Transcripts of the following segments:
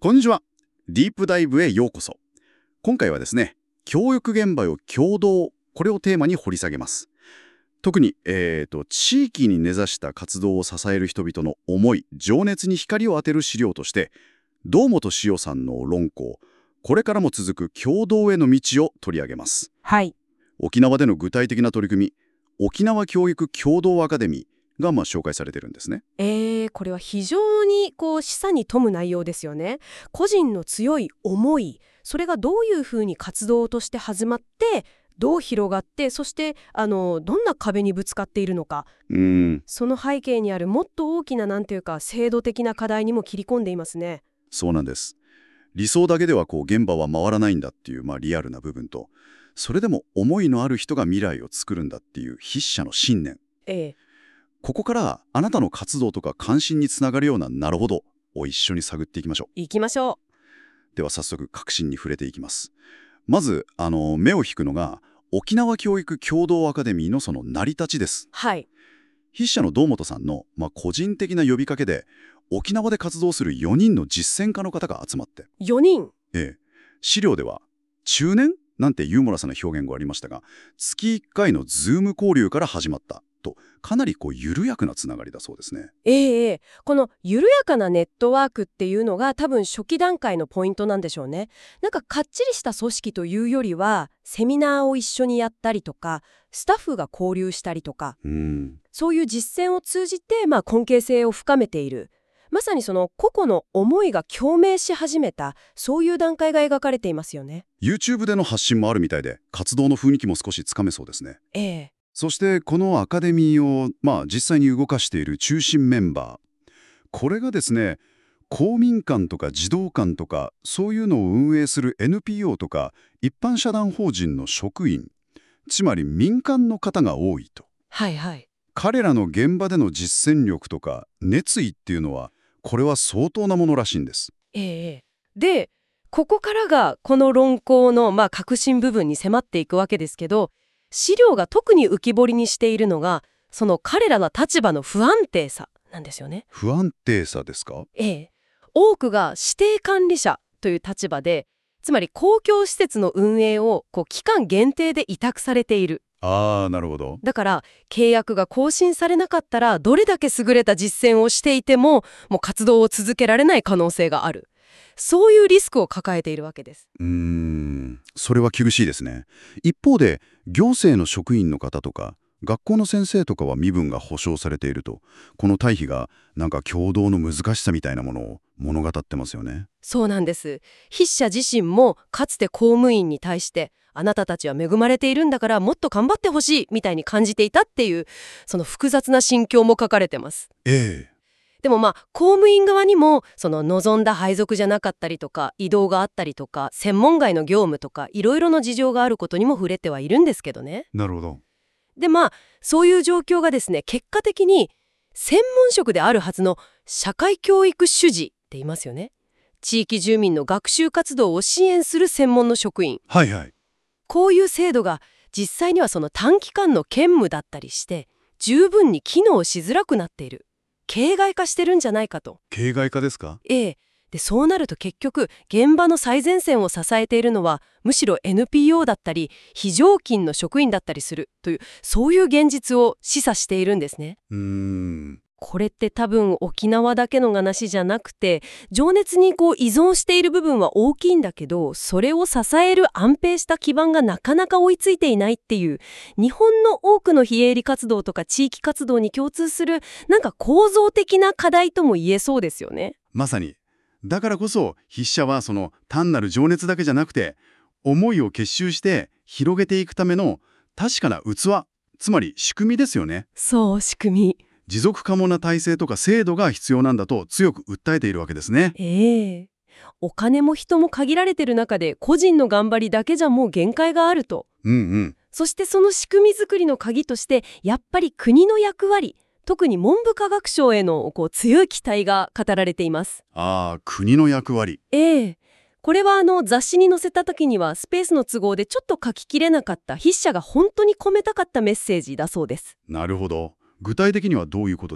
こんにちは。ディープダイブへようこそ。今回はですね、教育現場を共同、これをテーマに掘り下げます。特に、地域に根ざした活動を支える人々の思い、情熱に光を当てる資料として、堂本紫代さんの論考、これからも続く共同への道を取り上げます。 はい。 沖縄での具体的な取り組み、沖縄教育共同アカデミーが紹介されてるんですね。 これは非常に示唆に富む内容ですよね。個人の強い思い、それがどういうふうに活動として始まって、どう広がって、そしてどんな壁にぶつかっているのか、その背景にあるもっと大きな制度的な課題にも切り込んでいますね。 そうなんです。理想だけでは現場は回らないんだっていう、リアルな部分と、それでも思いのある人が未来を作るんだっていう筆者の信念。ここからあなたの活動とか関心につながるようなるほどを一緒に探っていきましょう。 行きましょう。では早速核心に触れていきます。まず目を引くのが沖縄教育共同アカデミーのその成り立ちです。 はい。 筆者の堂本さんの、個人的な呼びかけで沖縄で活動する4人の実践家の方が集まって。 4人？ 資料では中年なんてユーモラスな表現がありましたが、月1回のズーム交流から始まったと、かなり緩やかなつながりだそうですね。 この緩やかなネットワークっていうのが多分初期段階のポイントなんでしょうね。かっちりした組織というよりは、セミナーを一緒にやったりとか、スタッフが交流したりとか、そういう実践を通じて関係性を深めている。まさにその個々の思いが共鳴し始めた、そういう段階が描かれていますよね。 YouTube での発信もあるみたいで、活動の雰囲気も少しつかめそうですね。そしてこのアカデミーを、実際に動かしている中心メンバー。これがですね、公民館とか児童館とか、そういうのを運営する NPO とか、一般社団法人の職員。つまり民間の方が多いと。 はいはい。 彼らの現場での実践力とか熱意っていうのは、これは相当なものらしいんです。 で、ここからがこの論考の核心部分に迫っていくわけですけど、資料が特に浮き彫りにしているのが、その彼らの立場の不安定さなんですよね。 不安定さですか？ 多くが指定管理者という立場で、つまり公共施設の運営を期間限定で委託されている。 なるほど。 だから契約が更新されなかったら、どれだけ優れた実践をしていても活動を続けられない可能性がある。そういうリスクを抱えているわけです。 それは厳しいですね。一方で行政の職員の方とか学校の先生とかは身分が保障されていると、この対比が共同の難しさみたいなものを物語ってますよね。 そうなんです。筆者自身もかつて公務員に対して、あなたたちは恵まれているんだからもっと頑張ってほしいみたいに感じていたっていう、その複雑な心境も書かれてます。でも公務員側にもその望んだ配属じゃなかったりとか、異動があったりとか、専門外の業務とかいろいろな事情があることにも触れてはいるんですけどね。 なるほど。 でそういう状況がですね、結果的に専門職であるはずの社会教育主事って言いますよね。地域住民の学習活動を支援する専門の職員。こういう制度が実際にはその短期間の兼務だったりして十分に機能しづらくなっている。形骸化してるんじゃないかと。 形骸化ですか？ でそうなると結局現場の最前線を支えているのはむしろ NPO だったり非常勤の職員だったりするという、そういう現実を示唆しているんですね。これって多分沖縄だけの話じゃなくて、情熱に依存している部分は大きいんだけど、それを支える安定した基盤がなかなか追いついていないっていう、日本の多くの非営利活動とか地域活動に共通する構造的な課題とも言えそうですよね。 まさに。だからこそ筆者はその単なる情熱だけじゃなくて、思いを結集して広げていくための確かな器、つまり仕組みですよね。 そう、仕組み。 持続可能な体制とか制度が必要なんだと強く訴えているわけですね。 お金も人も限られてる中で個人の頑張りだけじゃもう限界があると。そしてその仕組み作りの鍵としてやっぱり国の役割、特に文部科学省への強い期待が語られています。 国の役割。 これは雑誌に載せた時にはスペースの都合でちょっと書ききれなかった筆者が本当に込めたかったメッセージだそうです。 なるほど。具体的にはどういうことでしょ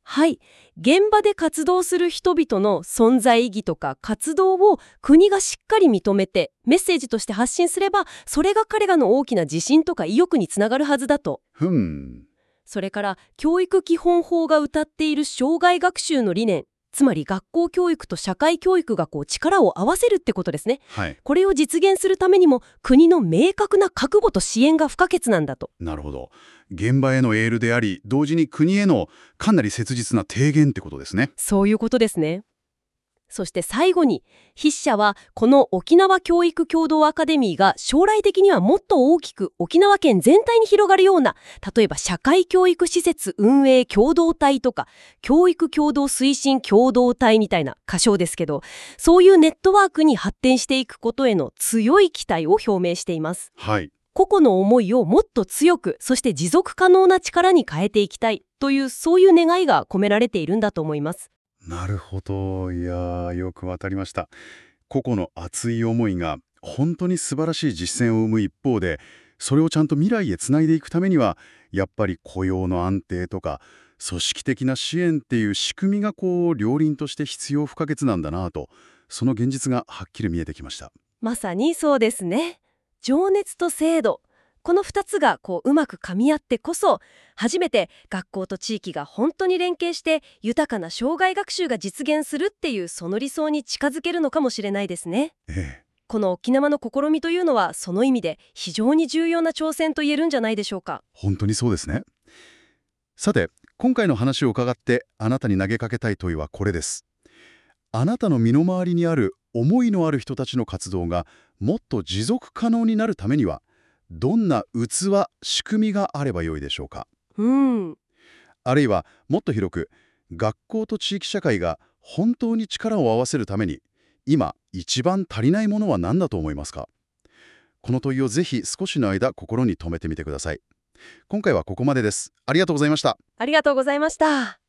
はい。現場で活動する人々の存在意義とか活動を国がしっかり認めてメッセージとして発信すれば、それが彼らの大きな自信とか意欲につながるはずだと。それから教育基本法が謳っている生涯学習の理念、つまり学校教育と社会教育が力を合わせるってことですね、 はい、 これを実現するためにも国の明確な覚悟と支援が不可欠なんだと。 なるほど。現場へのエールであり、同時に国へのかなり切実な提言ってことですね。 そういうことですね。そして最後に、筆者はこの沖縄教育協同アカデミーが将来的にはもっと大きく沖縄県全体に広がるような、例えば社会教育施設運営共同体とか教育共同推進共同体みたいな仮称ですけど、そういうネットワークに発展していくことへの強い期待を表明しています。 はい。 個々の思いをもっと強く、そして持続可能な力に変えていきたいという、そういう願いが込められているんだと思います。 なるほど。いやー、よくわかりました。個々の熱い思いが本当に素晴らしい実践を生む一方で、それをちゃんと未来へつないでいくためには、やっぱり雇用の安定とか組織的な支援っていう仕組みが両輪として必要不可欠なんだなと、その現実がはっきり見えてきました。 まさにそうですね。情熱と制度、この2つがうまく噛み合ってこそ、初めて学校と地域が本当に連携して豊かな生涯学習が実現するっていう、その理想に近づけるのかもしれないですね。この沖縄の試みというのは、その意味で非常に重要な挑戦と言えるんじゃないでしょうか。 本当にそうですね。さて、今回の話を伺ってあなたに投げかけたい問いはこれです。あなたの身の回りにある思いのある人たちの活動がもっと持続可能になるためには、どんな器、仕組みがあればよいでしょうか。あるいはもっと広く、学校と地域社会が本当に力を合わせるために今一番足りないものは何だと思いますか。この問いをぜひ少しの間心に留めてみてください。今回はここまでです。ありがとうございました。 ありがとうございました。